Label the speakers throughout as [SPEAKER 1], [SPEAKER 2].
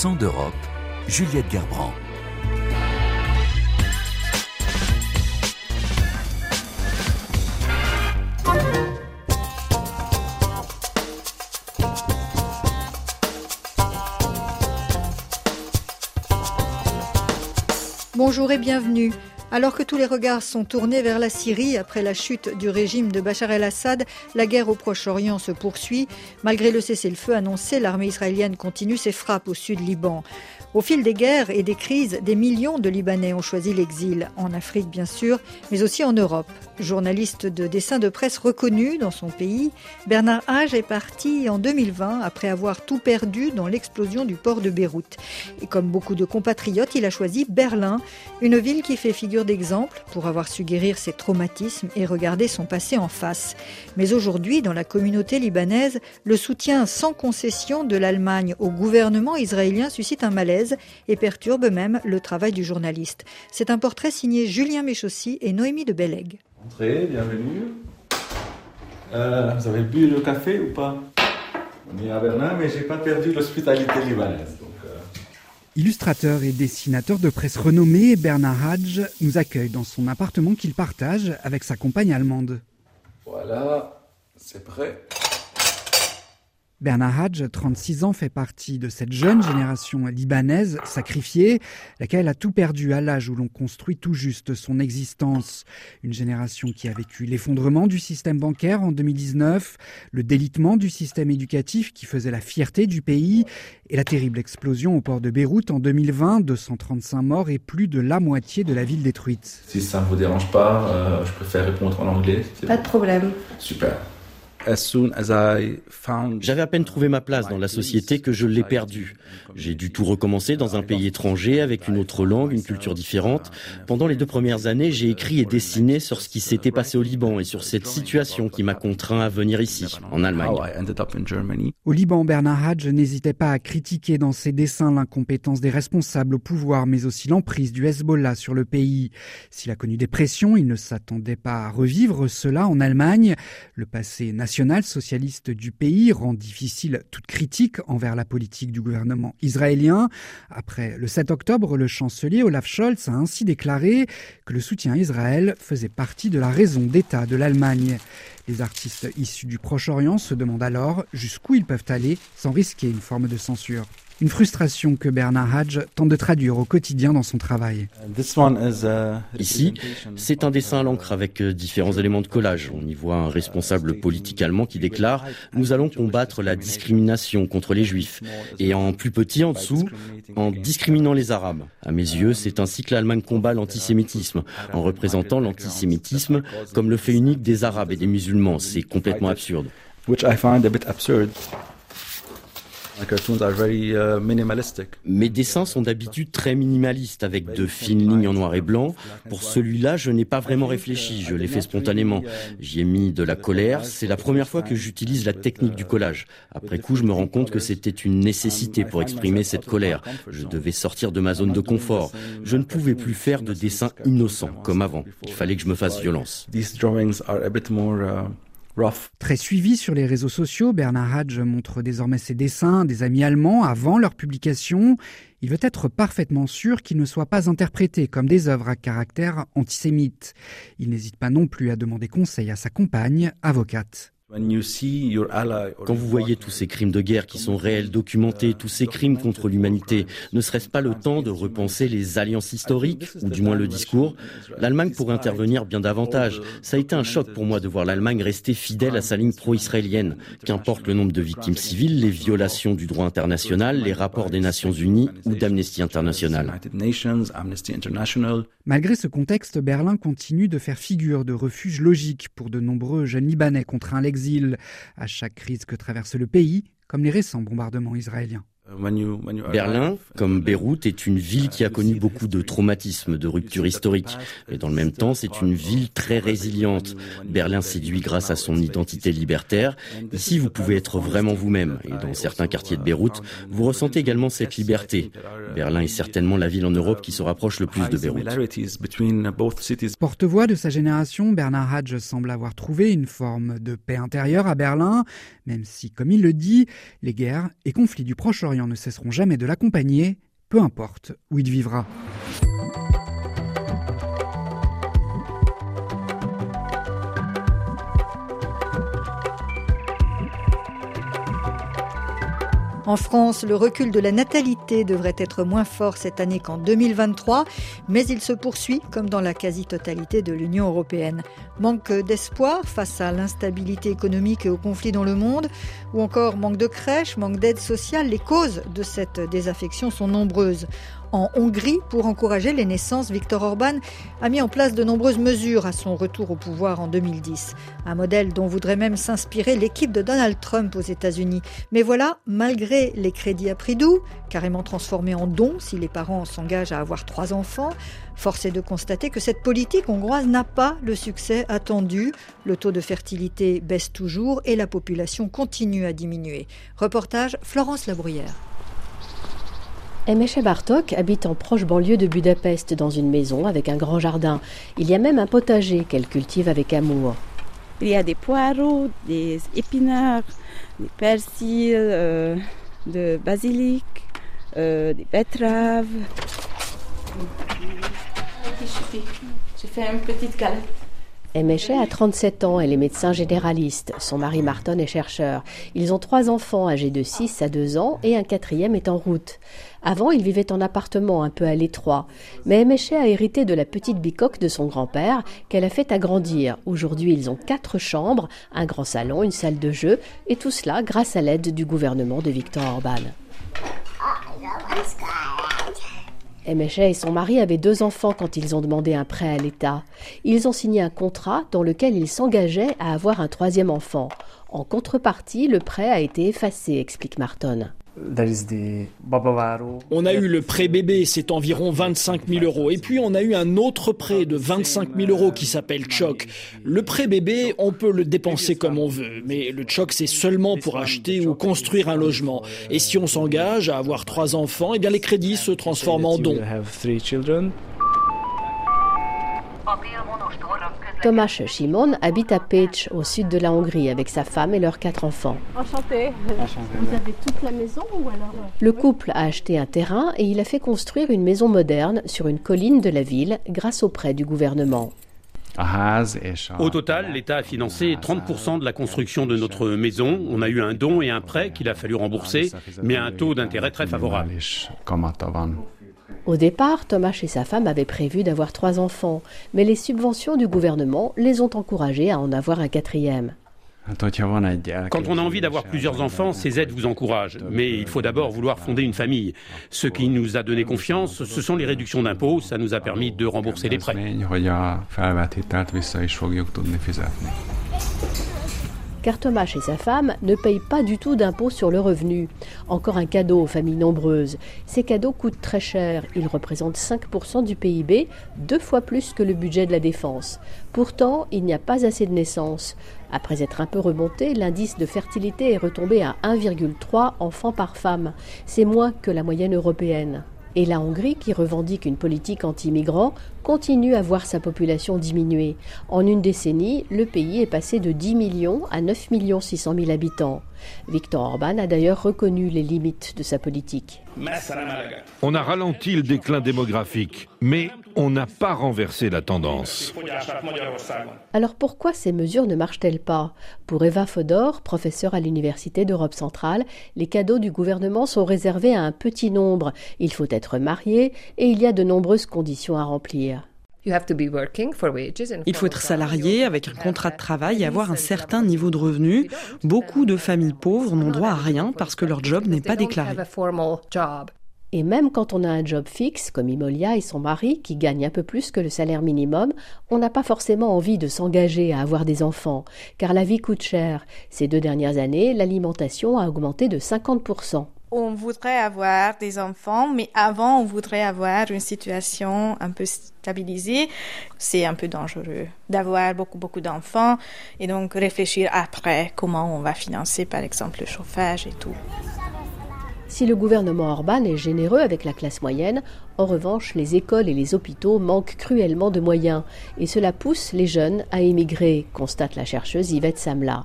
[SPEAKER 1] Accent d'Europe, Juliette Gerbrand.
[SPEAKER 2] Bonjour et bienvenue. Alors que tous les regards sont tournés vers la Syrie après la chute du régime de Bachar el-Assad, la guerre au Proche-Orient se poursuit. Malgré le cessez-le-feu annoncé, l'armée israélienne continue ses frappes au sud Liban. Au fil des guerres et des crises, des millions de Libanais ont choisi l'exil, en Afrique bien sûr, mais aussi en Europe. Journaliste de dessin de presse reconnu dans son pays, Bernard Hadj est parti en 2020 après avoir tout perdu dans l'explosion du port de Beyrouth. Et comme beaucoup de compatriotes, il a choisi Berlin, une ville qui fait figure d'exemple pour avoir su guérir ses traumatismes et regarder son passé en face. Mais aujourd'hui, dans la communauté libanaise, le soutien sans concession de l'Allemagne au gouvernement israélien suscite un malaise et perturbe même le travail du journaliste. C'est un portrait signé Julien Méchaussy et Noémie de Bellègue.
[SPEAKER 3] Entrez, bienvenue. Vous avez bu le café ou pas? On est à Berlin, mais j'ai pas perdu l'hospitalité libanaise.
[SPEAKER 4] Illustrateur et dessinateur de presse renommé, Bernard Hadj nous accueille dans son appartement qu'il partage avec sa compagne allemande.
[SPEAKER 3] Voilà, c'est prêt.
[SPEAKER 4] Bernard Hadj, 36 ans, fait partie de cette jeune génération libanaise sacrifiée, laquelle a tout perdu à l'âge où l'on construit tout juste son existence. Une génération qui a vécu l'effondrement du système bancaire en 2019, le délitement du système éducatif qui faisait la fierté du pays et la terrible explosion au port de Beyrouth en 2020, 235 morts et plus de la moitié de la ville détruite.
[SPEAKER 3] Si ça ne vous dérange pas, je préfère répondre en anglais.
[SPEAKER 5] Pas de problème.
[SPEAKER 3] Super.
[SPEAKER 6] J'avais à peine trouvé ma place dans la société que je l'ai perdue. J'ai dû tout recommencer dans un pays étranger, avec une autre langue, une culture différente. Pendant les 2 premières années, j'ai écrit et dessiné sur ce qui s'était passé au Liban et sur cette situation qui m'a contraint à venir ici, en Allemagne.
[SPEAKER 4] Au Liban, Bernard Hadj n'hésitait pas à critiquer dans ses dessins l'incompétence des responsables au pouvoir, mais aussi l'emprise du Hezbollah sur le pays. S'il a connu des pressions, il ne s'attendait pas à revivre cela en Allemagne. Le passé national-socialiste du pays rend difficile toute critique envers la politique du gouvernement israélien. Après le 7 octobre, le chancelier Olaf Scholz a ainsi déclaré que le soutien à Israël faisait partie de la raison d'État de l'Allemagne. Les artistes issus du Proche-Orient se demandent alors jusqu'où ils peuvent aller sans risquer une forme de censure. Une frustration que Bernard Hadj tente de traduire au quotidien dans son travail.
[SPEAKER 6] Ici, c'est un dessin à l'encre avec différents éléments de collage. On y voit un responsable politique allemand qui déclare « Nous allons combattre la discrimination contre les Juifs ». Et en plus petit en dessous, en discriminant les Arabes. À mes yeux, c'est ainsi que l'Allemagne combat l'antisémitisme, en représentant l'antisémitisme comme le fait unique des Arabes et des musulmans. C'est complètement absurde. Mes dessins sont d'habitude très minimalistes, avec de fines lignes en noir et blanc. Pour celui-là, je n'ai pas vraiment réfléchi, je l'ai fait spontanément. J'y ai mis de la colère, c'est la première fois que j'utilise la technique du collage. Après coup, je me rends compte que c'était une nécessité pour exprimer cette colère. Je devais sortir de ma zone de confort. Je ne pouvais plus faire de dessins innocents, comme avant. Il fallait que je me fasse violence.
[SPEAKER 4] Très suivi sur les réseaux sociaux, Bernard Hadj montre désormais ses dessins à des amis allemands avant leur publication. Il veut être parfaitement sûr qu'ils ne soient pas interprétés comme des œuvres à caractère antisémite. Il n'hésite pas non plus à demander conseil à sa compagne, avocate.
[SPEAKER 6] Quand vous voyez tous ces crimes de guerre qui sont réels, documentés, tous ces crimes contre l'humanité, ne serait-ce pas le temps de repenser les alliances historiques, ou du moins le discours? L'Allemagne pourrait intervenir bien davantage. Ça a été un choc pour moi de voir l'Allemagne rester fidèle à sa ligne pro-israélienne. Qu'importe le nombre de victimes civiles, les violations du droit international, les rapports des Nations Unies ou d'Amnesty International.
[SPEAKER 4] Malgré ce contexte, Berlin continue de faire figure de refuge logique pour de nombreux jeunes Libanais contraints à l'exil à chaque crise que traverse le pays, comme les récents bombardements israéliens.
[SPEAKER 6] Berlin, comme Beyrouth, est une ville qui a connu beaucoup de traumatismes, de ruptures historiques. Et dans le même temps, c'est une ville très résiliente. Berlin séduit grâce à son identité libertaire. Ici, vous pouvez être vraiment vous-même. Et dans certains quartiers de Beyrouth, vous ressentez également cette liberté. Berlin est certainement la ville en Europe qui se rapproche le plus de Beyrouth.
[SPEAKER 4] Porte-voix de sa génération, Bernard Hadj semble avoir trouvé une forme de paix intérieure à Berlin, même si, comme il le dit, les guerres et conflits du Proche-Orient Proche-Orient ne cesseront jamais de l'accompagner, peu importe où il vivra.
[SPEAKER 2] En France, le recul de la natalité devrait être moins fort cette année qu'en 2023, mais il se poursuit comme dans la quasi-totalité de l'Union européenne. Manque d'espoir face à l'instabilité économique et aux conflits dans le monde, ou encore manque de crèches, manque d'aide sociale. Les causes de cette désaffection sont nombreuses. En Hongrie, pour encourager les naissances, Viktor Orban a mis en place de nombreuses mesures à son retour au pouvoir en 2010. Un modèle dont voudrait même s'inspirer l'équipe de Donald Trump aux États-Unis. Mais voilà, malgré les crédits à prix doux, carrément transformés en dons si les parents s'engagent à avoir 3 enfants, force est de constater que cette politique hongroise n'a pas le succès attendu. Le taux de fertilité baisse toujours et la population continue à diminuer. Reportage Florence Labruyère.
[SPEAKER 5] Emese Bartók habite en proche banlieue de Budapest dans une maison avec un grand jardin. Il y a même un potager qu'elle cultive avec amour.
[SPEAKER 7] Il y a des poireaux, des épinards, des persils, de basilic, des betteraves. J'ai fait une petite galette.
[SPEAKER 5] Emese a 37 ans, elle est médecin généraliste. Son mari Marton est chercheur. Ils ont 3 enfants âgés de 6 à 2 ans et un 4e est en route. Avant, ils vivaient en appartement un peu à l'étroit. Mais Emese a hérité de la petite bicoque de son grand-père qu'elle a fait agrandir. Aujourd'hui, ils ont 4 chambres, un grand salon, une salle de jeu et tout cela grâce à l'aide du gouvernement de Viktor Orban. Emese et son mari avaient 2 enfants quand ils ont demandé un prêt à l'État. Ils ont signé un contrat dans lequel ils s'engageaient à avoir un 3e enfant. En contrepartie, le prêt a été effacé, explique Marton.
[SPEAKER 8] On a eu le prêt bébé, c'est environ 25 000 €. Et puis on a eu un autre prêt de 25 000 € qui s'appelle Tchok. Le prêt bébé, on peut le dépenser comme on veut. Mais le Tchok, c'est seulement pour acheter ou construire un logement. Et si on s'engage à avoir 3 enfants, eh bien les crédits se transforment en dons.
[SPEAKER 5] Tomáš Simon habite à Pécs, au sud de la Hongrie, avec sa femme et leurs 4 enfants.
[SPEAKER 7] Enchanté. Vous avez toute la maison ou alors...
[SPEAKER 5] Le couple a acheté un terrain et il a fait construire une maison moderne sur une colline de la ville grâce aux prêts du gouvernement.
[SPEAKER 9] Au total, l'État a financé 30% de la construction de notre maison. On a eu un don et un prêt qu'il a fallu rembourser, mais à un taux d'intérêt très favorable.
[SPEAKER 5] Au départ, Tomáš et sa femme avaient prévu d'avoir 3 enfants, mais les subventions du gouvernement les ont encouragés à en avoir un 4e.
[SPEAKER 9] Quand on a envie d'avoir plusieurs enfants, ces aides vous encouragent. Mais il faut d'abord vouloir fonder une famille. Ce qui nous a donné confiance, ce sont les réductions d'impôts. Ça nous a permis de rembourser les prêts.
[SPEAKER 5] Car Tomáš et sa femme ne payent pas du tout d'impôt sur le revenu. Encore un cadeau aux familles nombreuses. Ces cadeaux coûtent très cher. Ils représentent 5% du PIB, 2 fois plus que le budget de la défense. Pourtant, il n'y a pas assez de naissances. Après être un peu remonté, l'indice de fertilité est retombé à 1,3 enfants par femme. C'est moins que la moyenne européenne. Et la Hongrie, qui revendique une politique anti-migrants, continue à voir sa population diminuer. En une décennie, le pays est passé de 10 millions à 9 600 000 habitants. Viktor Orban a d'ailleurs reconnu les limites de sa politique.
[SPEAKER 10] On a ralenti le déclin démographique, mais on n'a pas renversé la tendance.
[SPEAKER 5] Alors pourquoi ces mesures ne marchent-elles pas ? Pour Eva Fodor, professeure à l'Université d'Europe centrale, les cadeaux du gouvernement sont réservés à un petit nombre. Il faut être marié et il y a de nombreuses conditions à remplir.
[SPEAKER 11] Il faut être salarié avec un contrat de travail et avoir un certain niveau de revenu. Beaucoup de familles pauvres n'ont droit à rien parce que leur job n'est pas déclaré.
[SPEAKER 5] Et même quand on a un job fixe, comme Imolia et son mari, qui gagnent un peu plus que le salaire minimum, on n'a pas forcément envie de s'engager à avoir des enfants, car la vie coûte cher. Ces 2 dernières années, l'alimentation a augmenté de 50%.
[SPEAKER 12] On voudrait avoir des enfants, mais avant, on voudrait avoir une situation un peu stabilisée. C'est un peu dangereux d'avoir beaucoup d'enfants et donc réfléchir après comment on va financer, par exemple, le chauffage et tout.
[SPEAKER 5] Si le gouvernement Orban est généreux avec la classe moyenne, en revanche, les écoles et les hôpitaux manquent cruellement de moyens. Et cela pousse les jeunes à émigrer, constate la chercheuse Yvette Samla.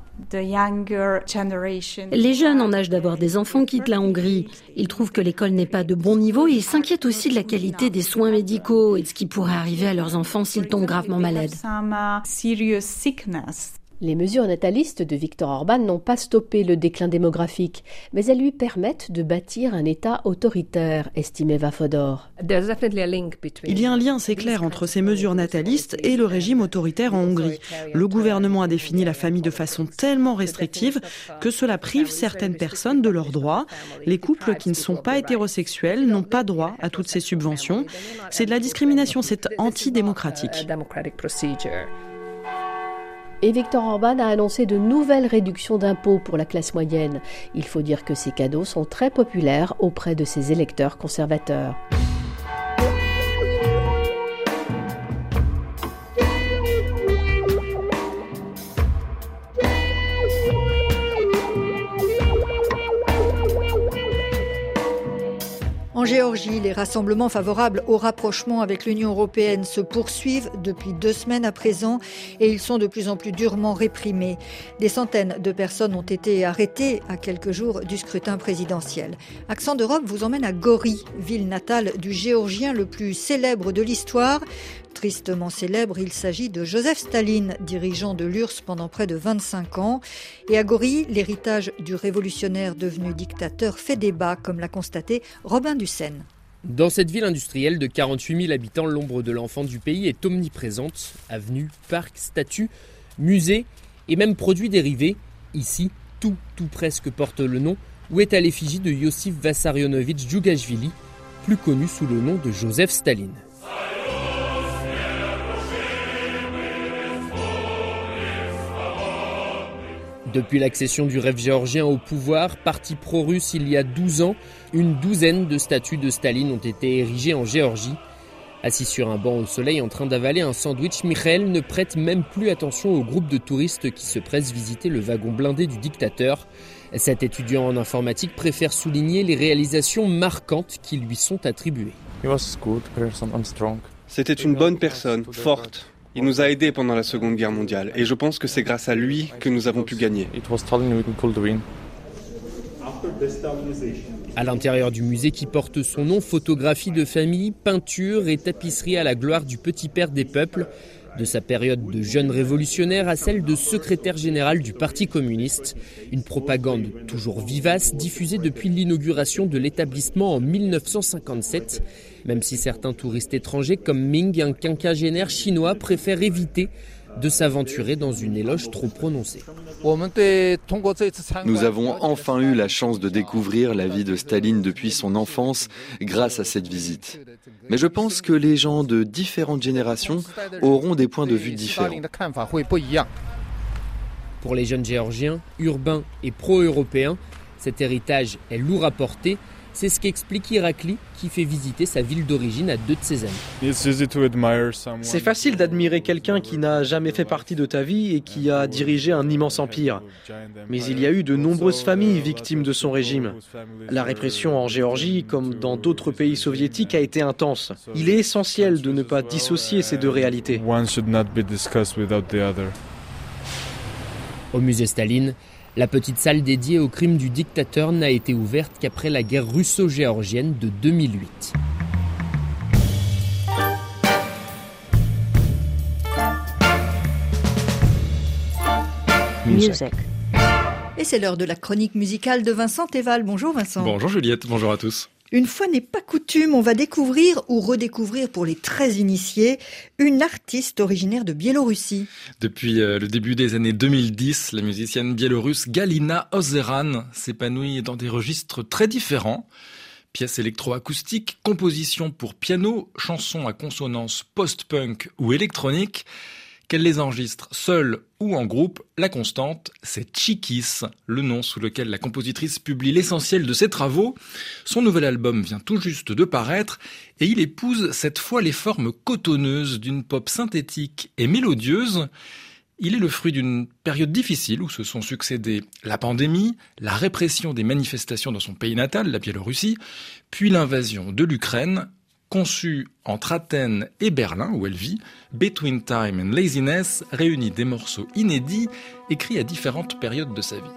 [SPEAKER 13] Les jeunes en âge d'avoir des enfants quittent la Hongrie. Ils trouvent que l'école n'est pas de bon niveau et ils s'inquiètent aussi de la qualité des soins médicaux et de ce qui pourrait arriver à leurs enfants s'ils tombent gravement malades.
[SPEAKER 5] Les mesures natalistes de Viktor Orban n'ont pas stoppé le déclin démographique, mais elles lui permettent de bâtir un État autoritaire, estimait Eva Fodor.
[SPEAKER 11] Il y a un lien assez clair entre ces mesures natalistes et le régime autoritaire en Hongrie. Le gouvernement a défini la famille de façon tellement restrictive que cela prive certaines personnes de leurs droits. Les couples qui ne sont pas hétérosexuels n'ont pas droit à toutes ces subventions. C'est de la discrimination, c'est antidémocratique.
[SPEAKER 5] Et Viktor Orban a annoncé de nouvelles réductions d'impôts pour la classe moyenne. Il faut dire que ces cadeaux sont très populaires auprès de ses électeurs conservateurs.
[SPEAKER 2] En Géorgie, les rassemblements favorables au rapprochement avec l'Union européenne se poursuivent depuis 2 semaines à présent et ils sont de plus en plus durement réprimés. Des centaines de personnes ont été arrêtées à quelques jours du scrutin présidentiel. Accent d'Europe vous emmène à Gori, ville natale du Géorgien le plus célèbre de l'histoire. Tristement célèbre, il s'agit de Joseph Staline, dirigeant de l'URSS pendant près de 25 ans. Et à Gori, l'héritage du révolutionnaire devenu dictateur fait débat, comme l'a constaté Robin Dussène.
[SPEAKER 14] Dans cette ville industrielle de 48 000 habitants, l'ombre de l'enfant du pays est omniprésente. Avenues, parcs, statues, musées et même produits dérivés. Ici, tout presque porte le nom où est à l'effigie de Iosif Vissarionovitch Djougashvili, plus connu sous le nom de Joseph Staline. Depuis l'accession du rêve géorgien au pouvoir, parti pro-russe il y a 12 ans, une douzaine de statues de Staline ont été érigées en Géorgie. Assis sur un banc au soleil en train d'avaler un sandwich, Mikhail ne prête même plus attention au groupe de touristes qui se pressent visiter le wagon blindé du dictateur. Cet étudiant en informatique préfère souligner les réalisations marquantes qui lui sont attribuées.
[SPEAKER 15] C'était une bonne personne, forte. Il nous a aidés pendant la Seconde Guerre mondiale et je pense que c'est grâce à lui que nous avons pu gagner.
[SPEAKER 14] À l'intérieur du musée qui porte son nom, photographies de famille, peintures et tapisseries à la gloire du petit père des peuples, de sa période de jeune révolutionnaire à celle de secrétaire général du Parti communiste. Une propagande toujours vivace, diffusée depuis l'inauguration de l'établissement en 1957, même si certains touristes étrangers comme Ming, un quinquagénaire chinois, préfèrent éviter de s'aventurer dans une éloge trop prononcée.
[SPEAKER 16] Nous avons enfin eu la chance de découvrir la vie de Staline depuis son enfance grâce à cette visite. Mais je pense que les gens de différentes générations auront des points de vue différents.
[SPEAKER 14] Pour les jeunes géorgiens, urbains et pro-européens, cet héritage est lourd à porter. C'est ce qu'explique Irakli, qui fait visiter sa ville d'origine à 2 de ses amis.
[SPEAKER 17] C'est facile d'admirer quelqu'un qui n'a jamais fait partie de ta vie et qui a dirigé un immense empire. Mais il y a eu de nombreuses familles victimes de son régime. La répression en Géorgie, comme dans d'autres pays soviétiques, a été intense. Il est essentiel de ne pas dissocier ces deux réalités.
[SPEAKER 14] Au musée Staline, la petite salle dédiée aux crimes du dictateur n'a été ouverte qu'après la guerre russo-géorgienne de 2008.
[SPEAKER 2] Music. Et c'est l'heure de la chronique musicale de Vincent Théval. Bonjour Vincent.
[SPEAKER 18] Bonjour Juliette, bonjour à tous.
[SPEAKER 2] Une fois n'est pas coutume, on va découvrir ou redécouvrir pour les très initiés une artiste originaire de Biélorussie.
[SPEAKER 18] Depuis le début des années 2010, la musicienne biélorusse Galina Ozeran s'épanouit dans des registres très différents. Pièces électroacoustiques, compositions pour piano, chansons à consonance post-punk ou électronique. Qu'elle les enregistre seule ou en groupe, la constante, c'est Chikis, le nom sous lequel la compositrice publie l'essentiel de ses travaux. Son nouvel album vient tout juste de paraître et il épouse cette fois les formes cotonneuses d'une pop synthétique et mélodieuse. Il est le fruit d'une période difficile où se sont succédés la pandémie, la répression des manifestations dans son pays natal, la Biélorussie, puis l'invasion de l'Ukraine. Conçue entre Athènes et Berlin, où elle vit, Between Time and Laziness réunit des morceaux inédits écrits à différentes périodes de sa vie.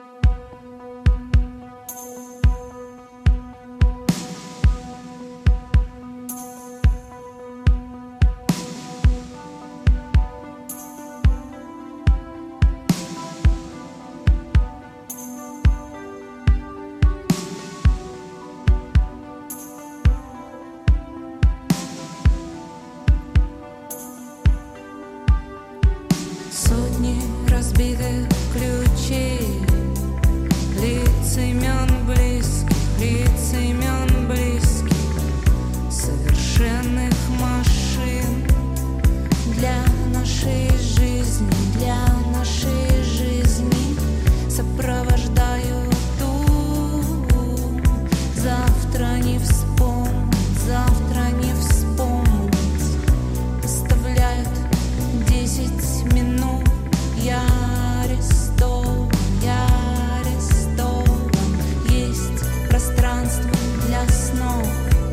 [SPEAKER 19] Разбитых ключей, лиц имен близких, совершенных машин для нашей жизни сопровождаю ту. Завтра не вспомнить, оставляют 10 минут. Я арестован, есть пространство для снов,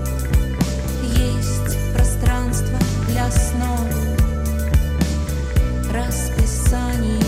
[SPEAKER 19] расписание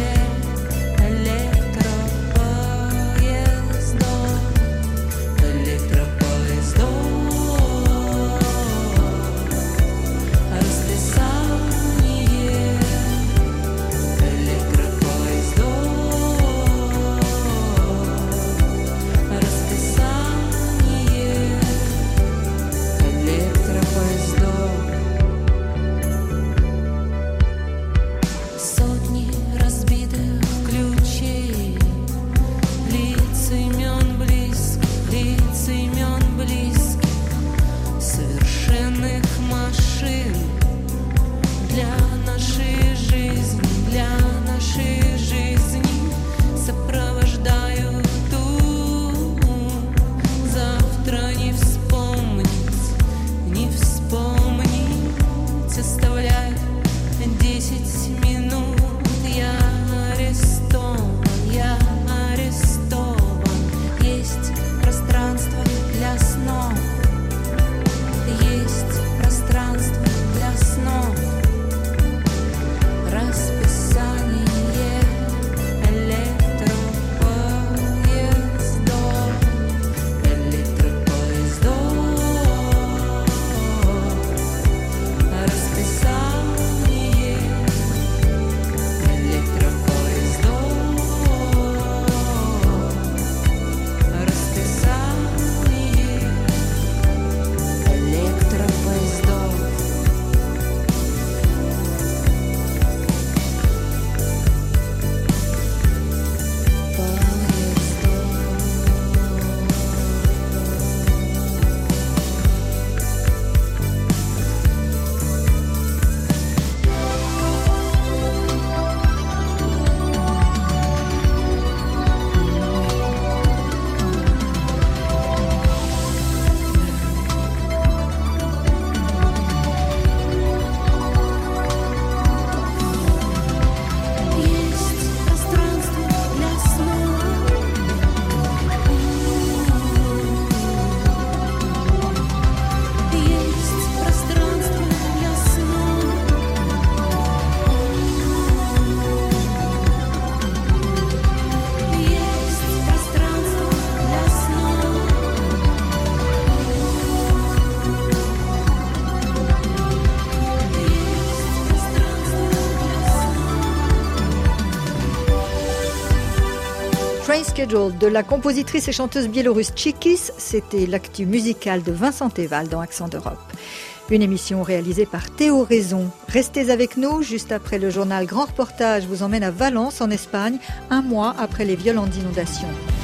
[SPEAKER 2] Train Schedule de la compositrice et chanteuse biélorusse Chikis, c'était l'actu musical de Vincent Teval dans Accent d'Europe. Une émission réalisée par Théo Raison. Restez avec nous, juste après le journal Grand Reportage vous emmène à Valence en Espagne, un mois après les violentes inondations.